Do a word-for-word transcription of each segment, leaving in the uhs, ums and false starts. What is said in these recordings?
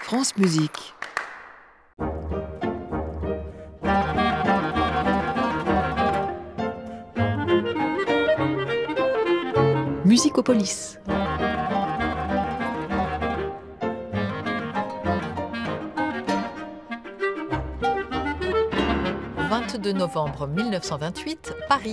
France Musique. Musicopolis. vingt-deux novembre mille neuf cent vingt-huit, Paris.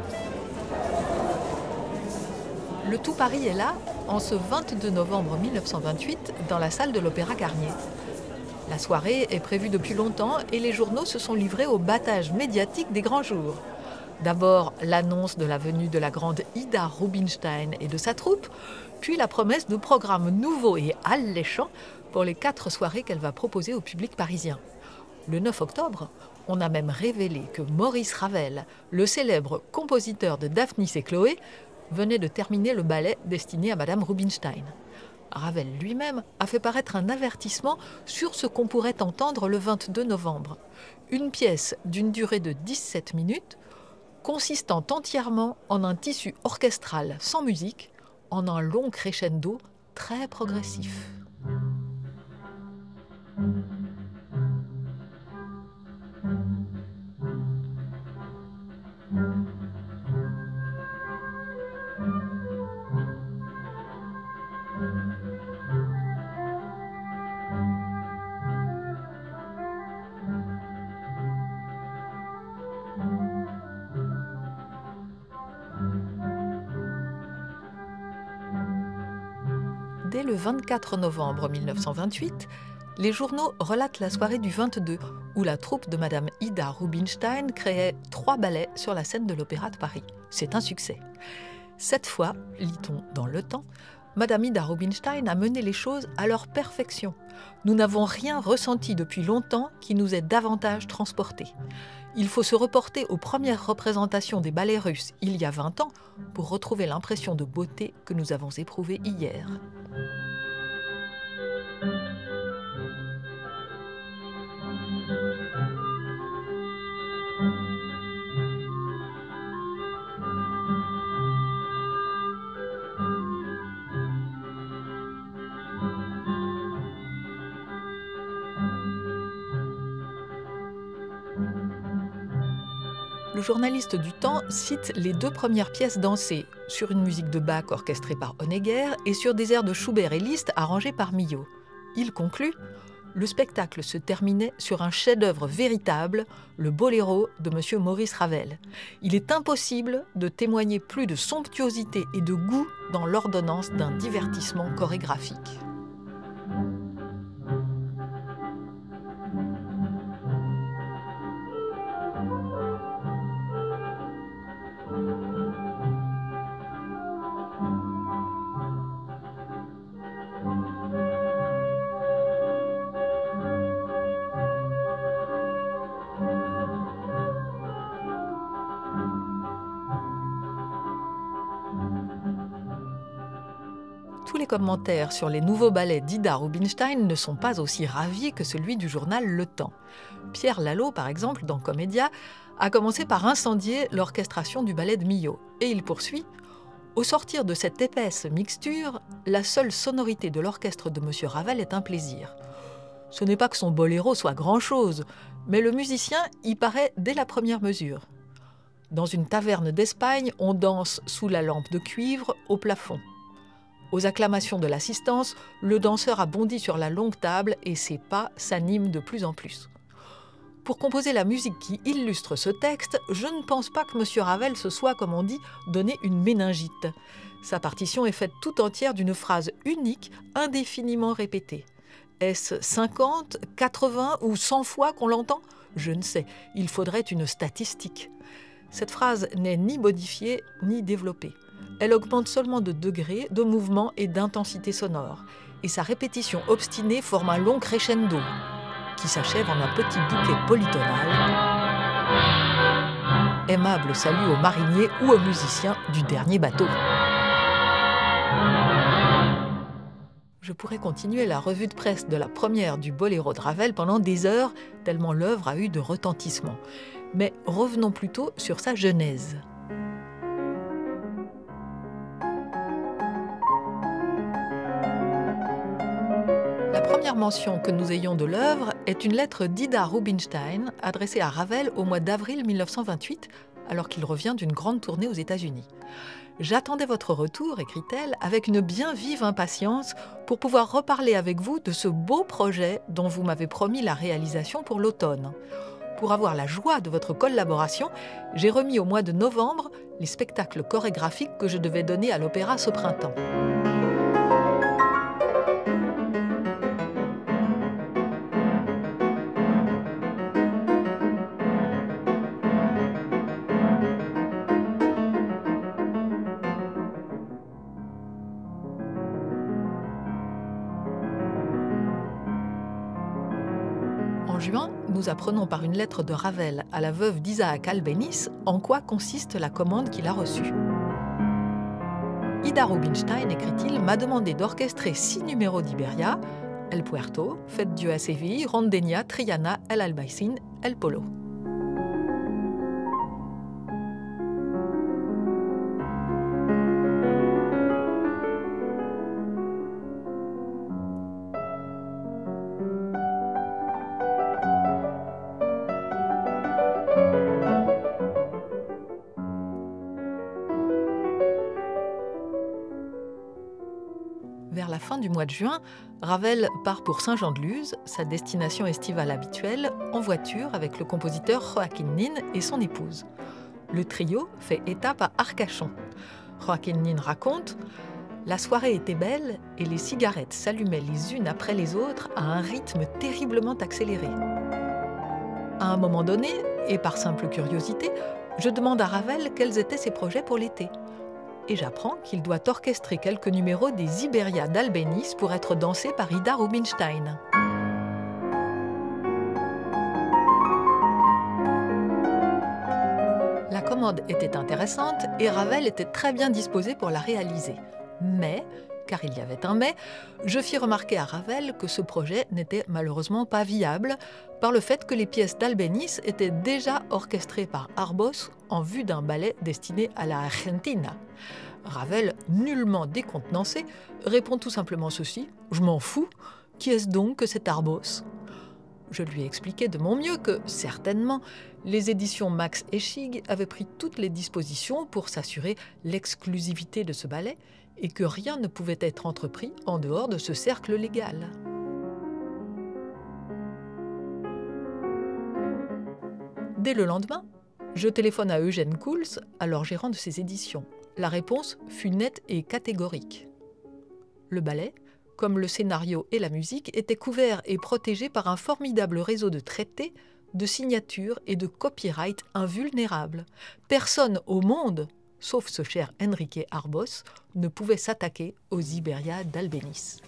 Le tout Paris est là, en ce vingt-deux novembre mille neuf cent vingt-huit, dans la salle de l'Opéra Garnier. La soirée est prévue depuis longtemps et les journaux se sont livrés au battage médiatique des grands jours. D'abord, l'annonce de la venue de la grande Ida Rubinstein et de sa troupe, puis la promesse de programmes nouveaux et alléchants pour les quatre soirées qu'elle va proposer au public parisien. Le neuf octobre, on a même révélé que Maurice Ravel, le célèbre compositeur de Daphnis et Chloé, venait de terminer le ballet destiné à Madame Rubinstein. Ravel lui-même a fait paraître un avertissement sur ce qu'on pourrait entendre le vingt-deux novembre. Une pièce d'une durée de dix-sept minutes, consistant entièrement en un tissu orchestral sans musique, en un long crescendo très progressif. Dès le vingt-quatre novembre mille neuf cent vingt-huit, les journaux relatent la soirée du vingt-deux, où la troupe de Madame Ida Rubinstein créait trois ballets sur la scène de l'Opéra de Paris. C'est un succès. Cette fois, lit-on dans Le Temps, Madame Ida Rubinstein a mené les choses à leur perfection. Nous n'avons rien ressenti depuis longtemps qui nous ait davantage transportés. Il faut se reporter aux premières représentations des ballets russes il y a vingt ans pour retrouver l'impression de beauté que nous avons éprouvée hier. Le journaliste du Temps cite les deux premières pièces dansées, sur une musique de Bach orchestrée par Honegger et sur des airs de Schubert et Liszt arrangés par Milhaud. Il conclut « Le spectacle se terminait sur un chef-d'œuvre véritable, le boléro de M. Maurice Ravel. Il est impossible de témoigner plus de somptuosité et de goût dans l'ordonnance d'un divertissement chorégraphique. » Tous les commentaires sur les nouveaux ballets d'Ida Rubinstein ne sont pas aussi ravis que celui du journal Le Temps. Pierre Lallot, par exemple, dans Comédia, a commencé par incendier l'orchestration du ballet de Milhaud. Et il poursuit « Au sortir de cette épaisse mixture, la seule sonorité de l'orchestre de M. Ravel est un plaisir. Ce n'est pas que son boléro soit grand-chose, mais le musicien y paraît dès la première mesure. Dans une taverne d'Espagne, on danse sous la lampe de cuivre au plafond. Aux acclamations de l'assistance, le danseur a bondi sur la longue table et ses pas s'animent de plus en plus. Pour composer la musique qui illustre ce texte, je ne pense pas que M. Ravel se soit, comme on dit, donné une méningite. Sa partition est faite tout entière d'une phrase unique, indéfiniment répétée. Est-ce cinquante, quatre-vingts ou cent fois qu'on l'entend ? Je ne sais, il faudrait une statistique. Cette phrase n'est ni modifiée ni développée. Elle augmente seulement de degrés, de mouvement et d'intensité sonore. Et sa répétition obstinée forme un long crescendo, qui s'achève en un petit bouquet polytonal. Aimable salut aux mariniers ou aux musiciens du dernier bateau. Je pourrais continuer la revue de presse de la première du boléro de Ravel pendant des heures, tellement l'œuvre a eu de retentissement. Mais revenons plutôt sur sa genèse. La première mention que nous ayons de l'œuvre est une lettre d'Ida Rubinstein adressée à Ravel au mois d'avril mille neuf cent vingt-huit, alors qu'il revient d'une grande tournée aux États-Unis. « J'attendais votre retour », écrit-elle, avec une bien vive impatience pour pouvoir reparler avec vous de ce beau projet dont vous m'avez promis la réalisation pour l'automne. Pour avoir la joie de votre collaboration, j'ai remis au mois de novembre les spectacles chorégraphiques que je devais donner à l'opéra ce printemps. En juin, nous apprenons par une lettre de Ravel à la veuve d'Isaac Albéniz en quoi consiste la commande qu'il a reçue. Ida Rubinstein, écrit-il, m'a demandé d'orchestrer six numéros d'Iberia, El Puerto, Fête Dieu à Séville, Rondenia, Triana, El Albaicín, El Polo. Vers la fin du mois de juin, Ravel part pour Saint-Jean-de-Luz, sa destination estivale habituelle, en voiture avec le compositeur Joaquin Nin et son épouse. Le trio fait étape à Arcachon. Joaquin Nin raconte « La soirée était belle et les cigarettes s'allumaient les unes après les autres à un rythme terriblement accéléré. À un moment donné, et par simple curiosité, je demande à Ravel quels étaient ses projets pour l'été. Et j'apprends qu'il doit orchestrer quelques numéros des Iberia d'Albéniz pour être dansés par Ida Rubinstein. La commande était intéressante et Ravel était très bien disposé pour la réaliser. Mais, car il y avait un mais, je fis remarquer à Ravel que ce projet n'était malheureusement pas viable par le fait que les pièces d'Albéniz étaient déjà orchestrées par Arbós en vue d'un ballet destiné à la Argentina. Ravel, nullement décontenancé, répond tout simplement ceci « Je m'en fous, qui est-ce donc que cet Arbós ?» Je lui ai expliqué de mon mieux que, certainement, les éditions Max Eschig avaient pris toutes les dispositions pour s'assurer l'exclusivité de ce ballet et que rien ne pouvait être entrepris en dehors de ce cercle légal. Dès le lendemain, je téléphone à Eugène Kouls, alors gérant de ces éditions. La réponse fut nette et catégorique. Le ballet, comme le scénario et la musique, étaient couverts et protégés par un formidable réseau de traités, de signatures et de copyright invulnérables. Personne au monde, sauf ce cher Enrique Arbós, ne pouvait s'attaquer aux Iberia d'Albéniz.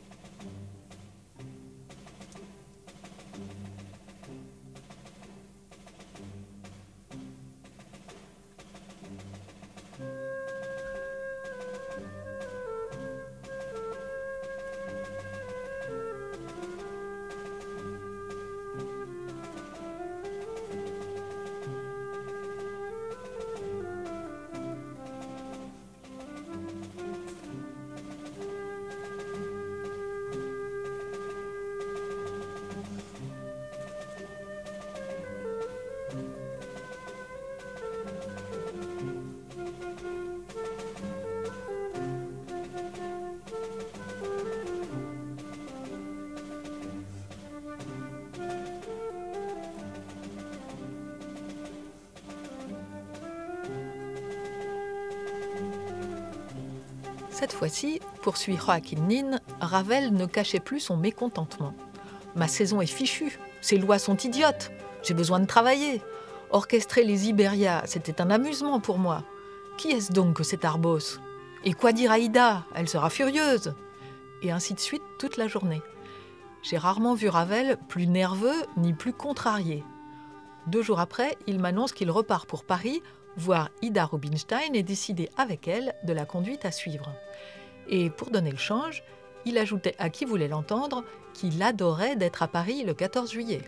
Cette fois-ci, poursuit Joaquin Nin, Ravel ne cachait plus son mécontentement. « Ma saison est fichue, ces lois sont idiotes, j'ai besoin de travailler. Orchestrer les Iberia, c'était un amusement pour moi. Qui est-ce donc que cet Arbós? Et quoi dire à Ida? Elle sera furieuse !» Et ainsi de suite toute la journée. J'ai rarement vu Ravel plus nerveux ni plus contrarié. Deux jours après, il m'annonce qu'il repart pour Paris, voir Ida Rubinstein et décider avec elle de la conduite à suivre. Et pour donner le change, il ajoutait à qui voulait l'entendre qu'il adorait d'être à Paris le quatorze juillet.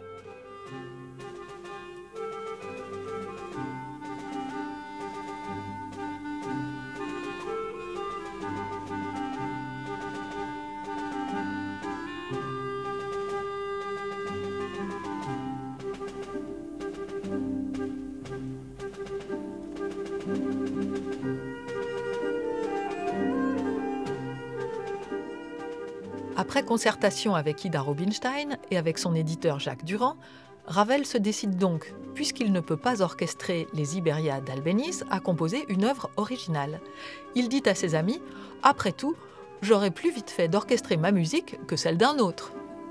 Après concertation avec Ida Rubinstein et avec son éditeur Jacques Durand, Ravel se décide donc, puisqu'il ne peut pas orchestrer les Iberia d'Albéniz, à composer une œuvre originale. Il dit à ses amis « Après tout, j'aurais plus vite fait d'orchestrer ma musique que celle d'un autre. »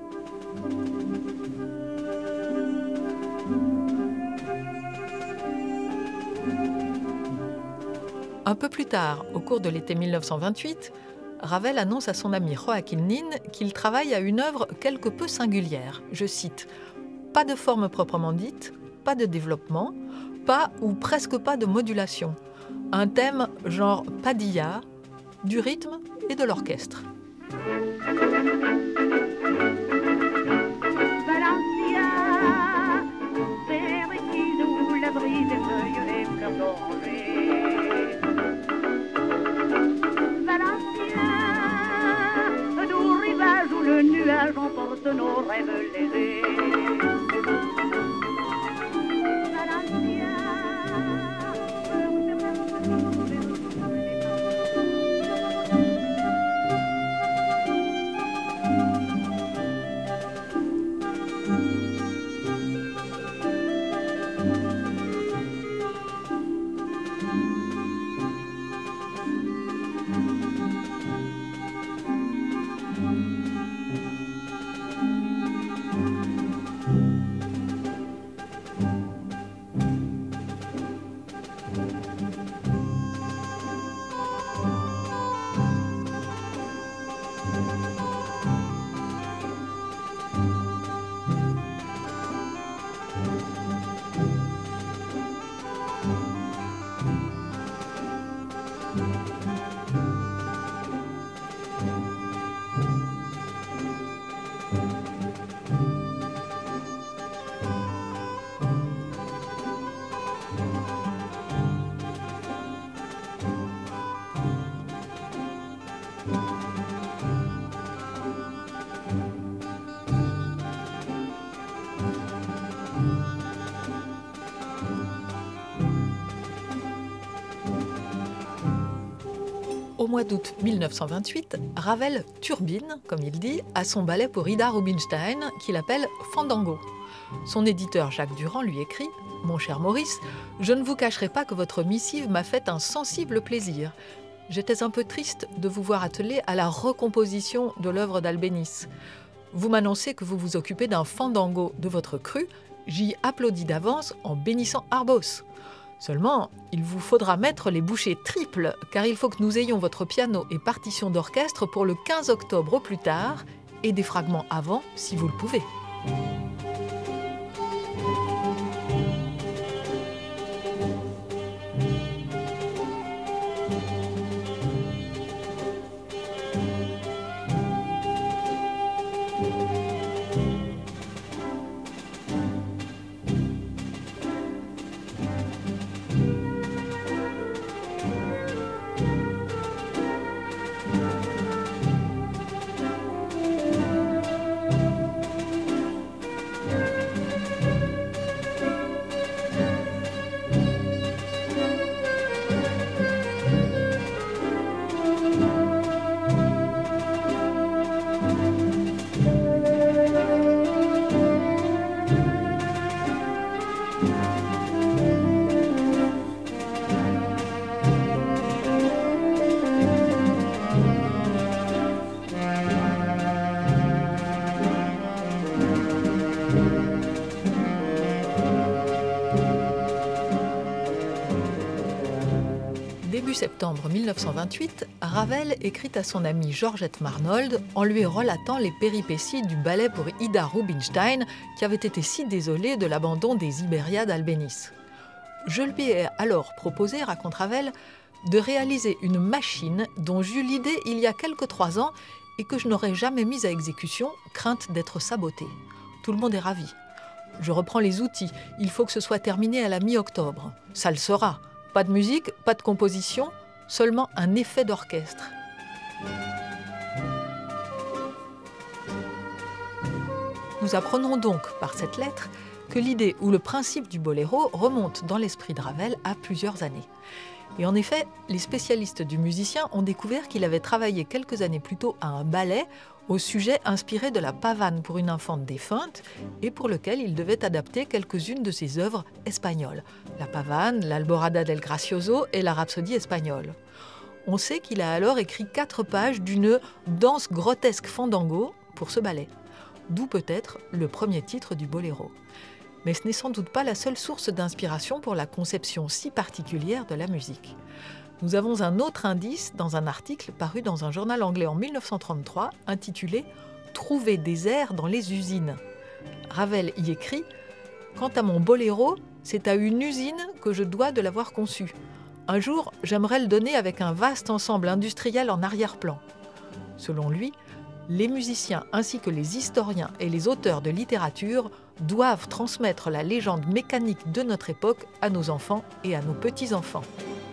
Un peu plus tard, au cours de l'été mille neuf cent vingt-huit, Ravel annonce à son ami Joaquin Nin qu'il travaille à une œuvre quelque peu singulière. Je cite « Pas de forme proprement dite, pas de développement, pas ou presque pas de modulation. Un thème genre padilla, du rythme et de l'orchestre. » Le nuage emporte nos rêves légers. Au mois d'août mille neuf cent vingt-huit, Ravel turbine, comme il dit, à son ballet pour Ida Rubinstein, qu'il appelle Fandango. Son éditeur Jacques Durand lui écrit « Mon cher Maurice, je ne vous cacherai pas que votre missive m'a fait un sensible plaisir. J'étais un peu triste de vous voir attelé à la recomposition de l'œuvre d'Albéniz. Vous m'annoncez que vous vous occupez d'un fandango de votre cru, j'y applaudis d'avance en bénissant Arbos. Seulement, il vous faudra mettre les bouchées triples, car il faut que nous ayons votre piano et partition d'orchestre pour le quinze octobre au plus tard, et des fragments avant, si vous le pouvez. » Début septembre mille neuf cent vingt-huit, Ravel écrit à son amie Georgette Marnold en lui relatant les péripéties du ballet pour Ida Rubinstein qui avait été si désolé de l'abandon des Iberia d'Albéniz. Je lui ai alors proposé, raconte Ravel, de réaliser une machine dont j'eus l'idée il y a quelque trois ans et que je n'aurais jamais mise à exécution, crainte d'être sabotée. Tout le monde est ravi. Je reprends les outils, il faut que ce soit terminé à la mi-octobre. Ça le sera. Pas de musique, pas de composition, seulement un effet d'orchestre. Nous apprenons donc par cette lettre que l'idée ou le principe du boléro remonte dans l'esprit de Ravel à plusieurs années. Et en effet, les spécialistes du musicien ont découvert qu'il avait travaillé quelques années plus tôt à un ballet au sujet inspiré de la pavane pour une infante défunte et pour lequel il devait adapter quelques-unes de ses œuvres espagnoles. La pavane, l'Alborada del Gracioso et la Rhapsodie espagnole. On sait qu'il a alors écrit quatre pages d'une danse grotesque fandango pour ce ballet, d'où peut-être le premier titre du boléro. Mais ce n'est sans doute pas la seule source d'inspiration pour la conception si particulière de la musique. Nous avons un autre indice dans un article paru dans un journal anglais en mille neuf cent trente-trois intitulé « Trouver des airs dans les usines ». Ravel y écrit « Quant à mon boléro, c'est à une usine que je dois de l'avoir conçu. Un jour, j'aimerais le donner avec un vaste ensemble industriel en arrière-plan. » Selon lui, les musiciens ainsi que les historiens et les auteurs de littérature doivent transmettre la légende mécanique de notre époque à nos enfants et à nos petits-enfants.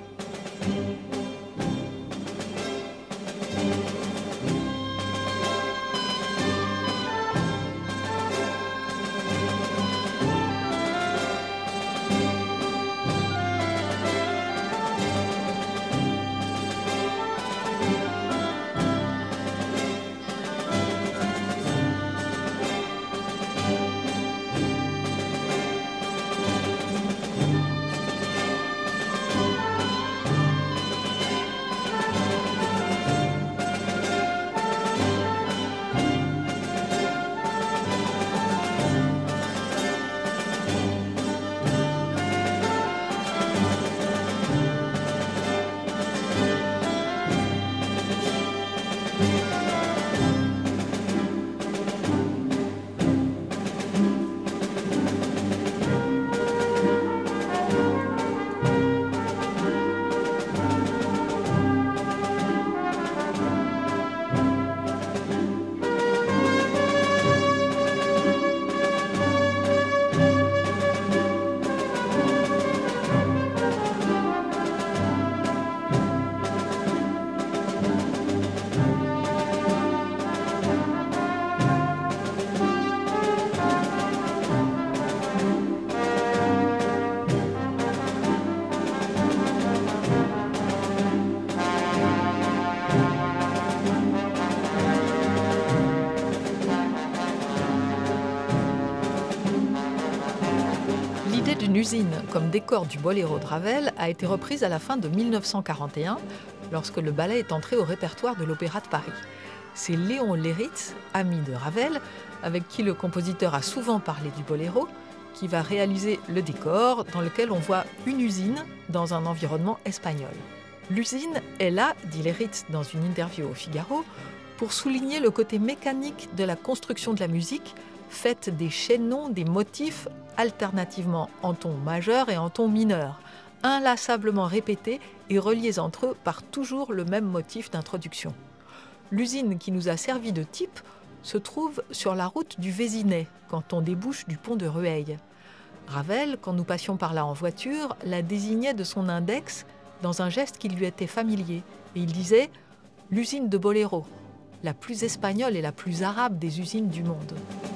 Une usine comme décor du boléro de Ravel a été reprise à la fin de mille neuf cent quarante et un, lorsque le ballet est entré au répertoire de l'Opéra de Paris. C'est Léon Léritz, ami de Ravel, avec qui le compositeur a souvent parlé du boléro, qui va réaliser le décor dans lequel on voit une usine dans un environnement espagnol. L'usine est là, dit Léritz dans une interview au Figaro, pour souligner le côté mécanique de la construction de la musique, faite des chaînons, des motifs, alternativement en ton majeur et en ton mineur, inlassablement répétés et reliés entre eux par toujours le même motif d'introduction. L'usine qui nous a servi de type se trouve sur la route du Vésinet, quand on débouche du pont de Rueil. Ravel, quand nous passions par là en voiture, la désignait de son index dans un geste qui lui était familier, et il disait « l'usine de boléro, la plus espagnole et la plus arabe des usines du monde ».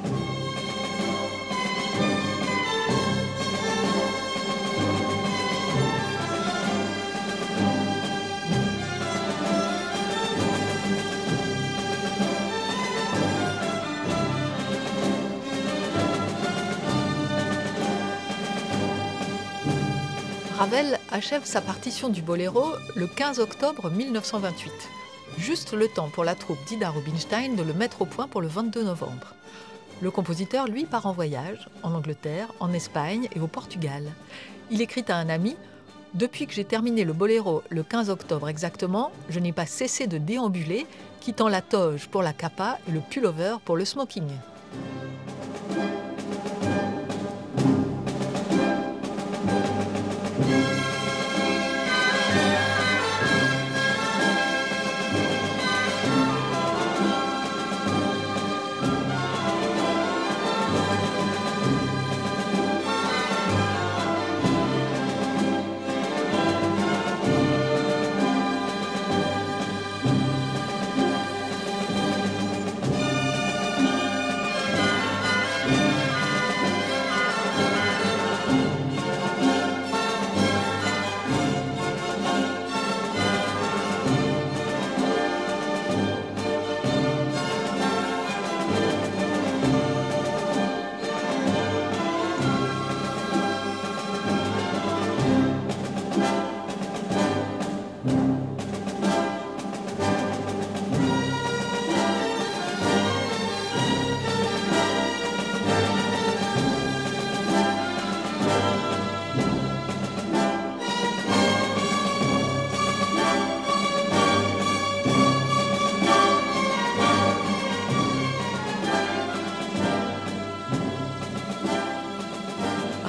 Ravel achève sa partition du boléro le quinze octobre mille neuf cent vingt-huit. Juste le temps pour la troupe d'Ida Rubinstein de le mettre au point pour le vingt-deux novembre. Le compositeur, lui, part en voyage, en Angleterre, en Espagne et au Portugal. Il écrit à un ami « Depuis que j'ai terminé le boléro le quinze octobre exactement, je n'ai pas cessé de déambuler, quittant la toge pour la capa et le pullover pour le smoking. »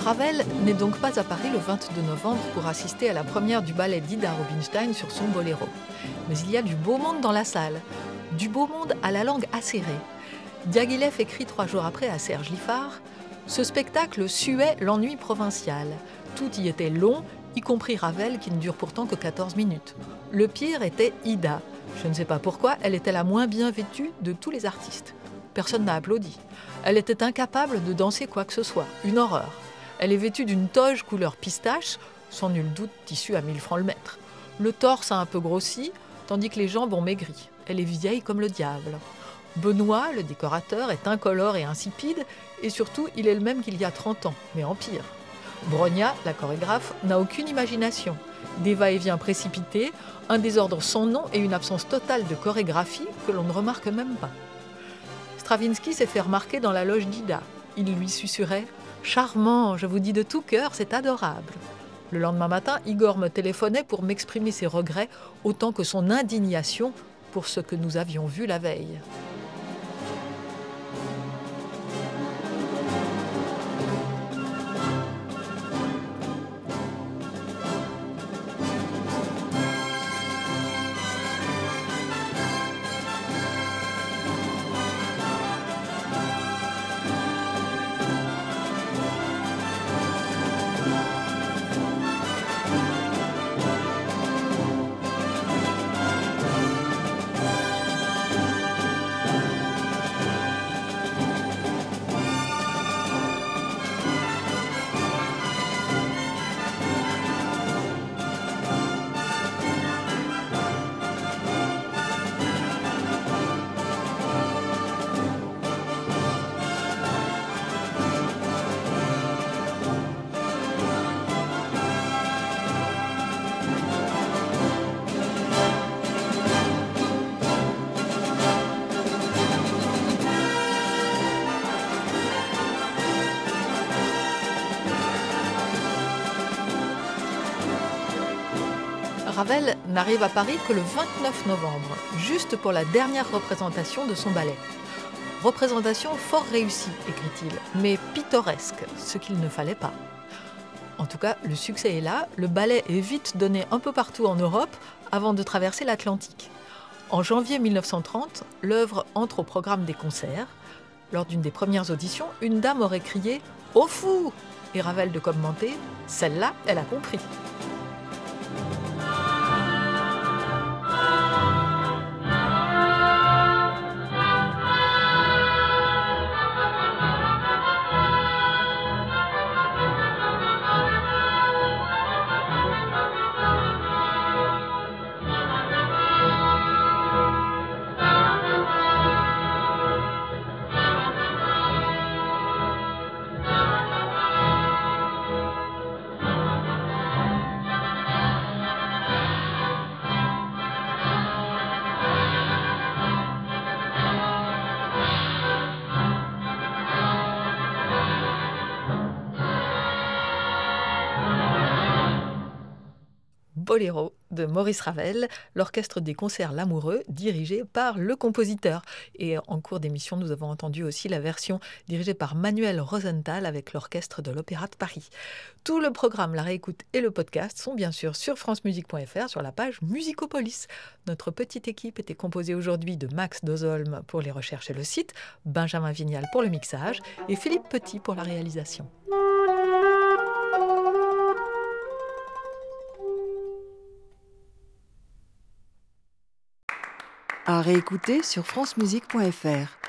Ravel n'est donc pas à Paris le vingt-deux novembre pour assister à la première du ballet d'Ida Rubinstein sur son boléro. Mais il y a du beau monde dans la salle, du beau monde à la langue acérée. Diaghilev écrit trois jours après à Serge Liffard « Ce spectacle suait l'ennui provincial. Tout y était long, y compris Ravel qui ne dure pourtant que quatorze minutes. Le pire était Ida. Je ne sais pas pourquoi, elle était la moins bien vêtue de tous les artistes. Personne n'a applaudi. Elle était incapable de danser quoi que ce soit. Une horreur. Elle est vêtue d'une toge couleur pistache, sans nul doute tissu à mille francs le mètre. Le torse a un peu grossi, tandis que les jambes ont maigri. Elle est vieille comme le diable. Benoît, le décorateur, est incolore et insipide, et surtout, il est le même qu'il y a trente ans, mais en pire. Bronia, la chorégraphe, n'a aucune imagination. Des va-et-vient précipités, un désordre sans nom et une absence totale de chorégraphie que l'on ne remarque même pas. Stravinsky s'est fait remarquer dans la loge d'Ida. Il lui susurrait « Charmant, je vous dis de tout cœur, c'est adorable ». Le lendemain matin, Igor me téléphonait pour m'exprimer ses regrets autant que son indignation pour ce que nous avions vu la veille. Ravel n'arrive à Paris que le vingt-neuf novembre, juste pour la dernière représentation de son ballet. Représentation fort réussie, écrit-il, mais pittoresque, ce qu'il ne fallait pas. En tout cas, le succès est là, le ballet est vite donné un peu partout en Europe avant de traverser l'Atlantique. En janvier mille neuf cent trente, l'œuvre entre au programme des concerts. Lors d'une des premières auditions, une dame aurait crié « Au fou !» et Ravel de commenter « Celle-là, elle a compris !» Boléro de Maurice Ravel, l'orchestre des concerts L'Amoureux, dirigé par le compositeur. Et en cours d'émission, nous avons entendu aussi la version dirigée par Manuel Rosenthal avec l'orchestre de l'Opéra de Paris. Tout le programme, la réécoute et le podcast sont bien sûr sur francemusique point f r sur la page Musicopolis. Notre petite équipe était composée aujourd'hui de Max Dozolm pour les recherches et le site, Benjamin Vignal pour le mixage et Philippe Petit pour la réalisation. À réécouter sur francemusique point f r.